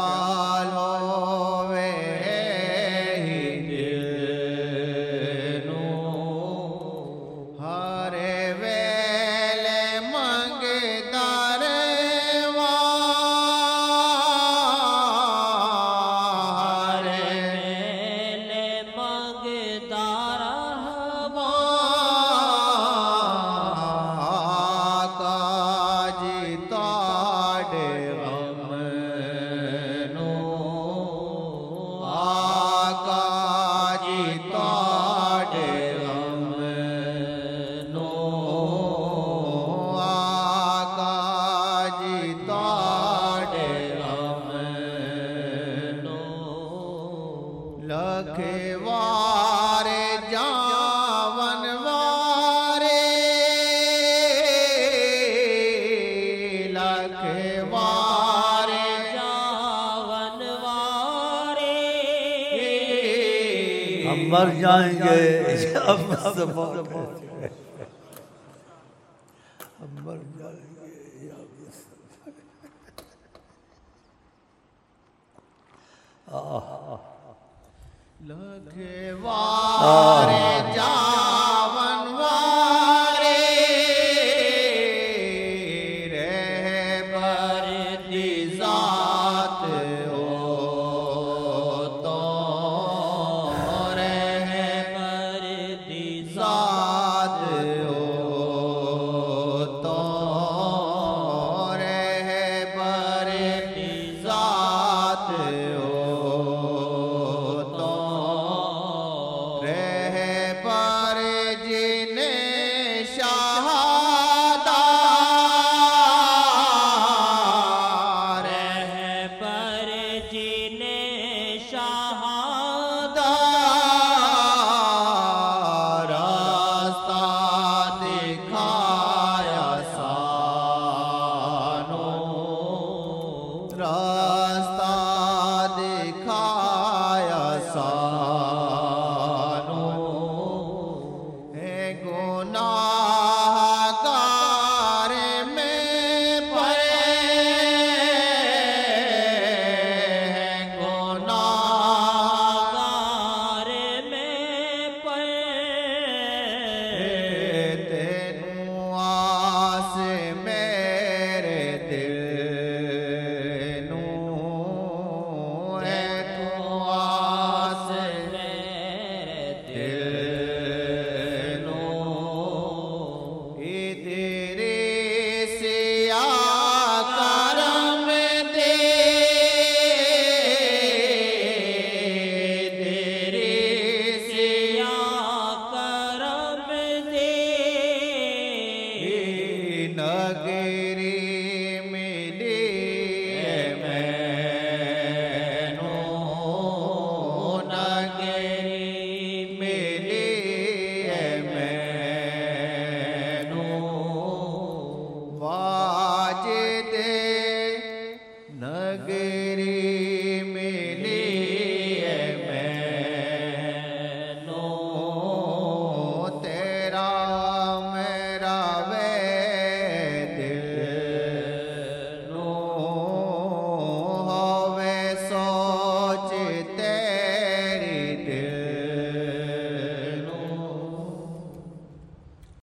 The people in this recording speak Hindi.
ख्याल होवे ही दिल नू हरे वेले मंगदा रेवा हरे वेले मंगदा रहवा आका जी ताड़े गम नू आका जी ताड़े गम नू आका जी ताड़े गम नू लखे वारे जावन वारे लखे वारे जावन वारे हम मर जाएंगे जब मुस्तफा हम मर जाएंगे या लखे वारे जावन वारे रहबर दी जात हो तो रहबर दी जात हो तो रहबर दी जात हो तो रहबर जिन्हें शहादा रहबर जिने